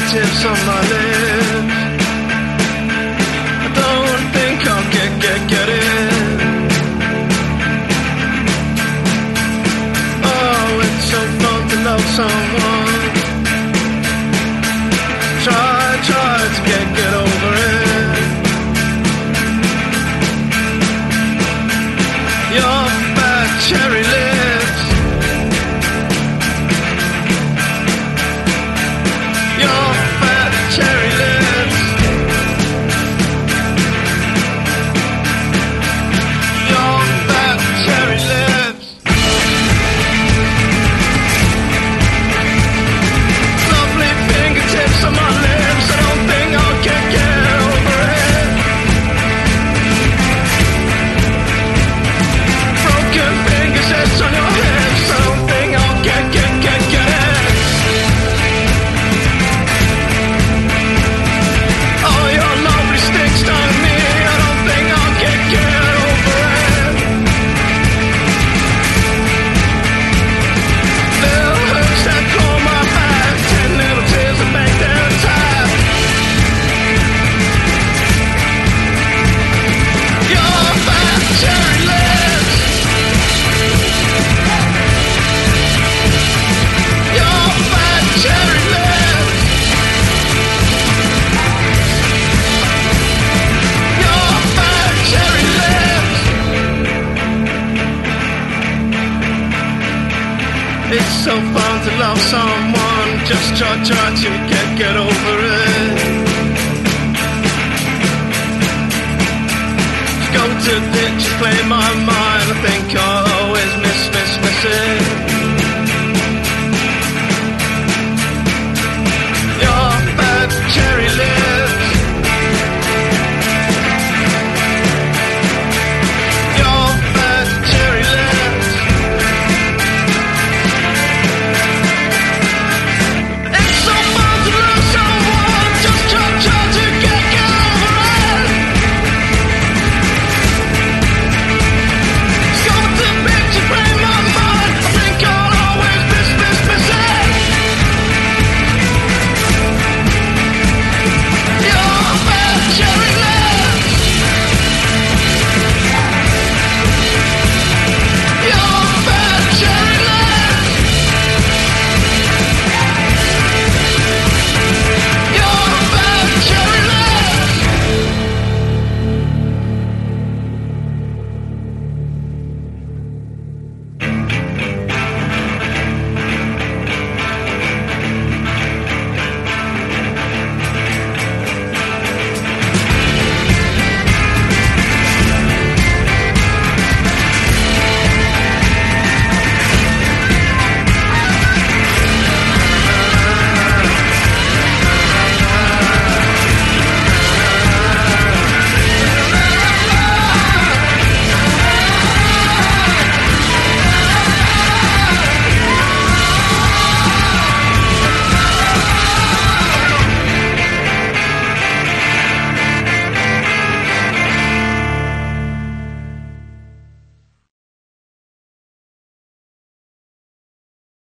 fingertips on my lips. I don't think I'll get it. Oh, it's so fun to love someone. Try to get over it. Your fat cherry lips. Your fat cherry lips. Your fat cherry lips. Lovely fingertips on my lips. I don't think I'll get over it. Broken fingers, it's on your hips. I don't think I'll get it. Oh, your lovely stick stung me. I don't think I'll get over it. Little hooks that claw my back. 10 little tears that make them tap. Your fat cherry lips. Your fat cherry lips. Your fat cherry lips. It's so fun to love someone. Just try to get over it. Go to ditch, play my mind. I think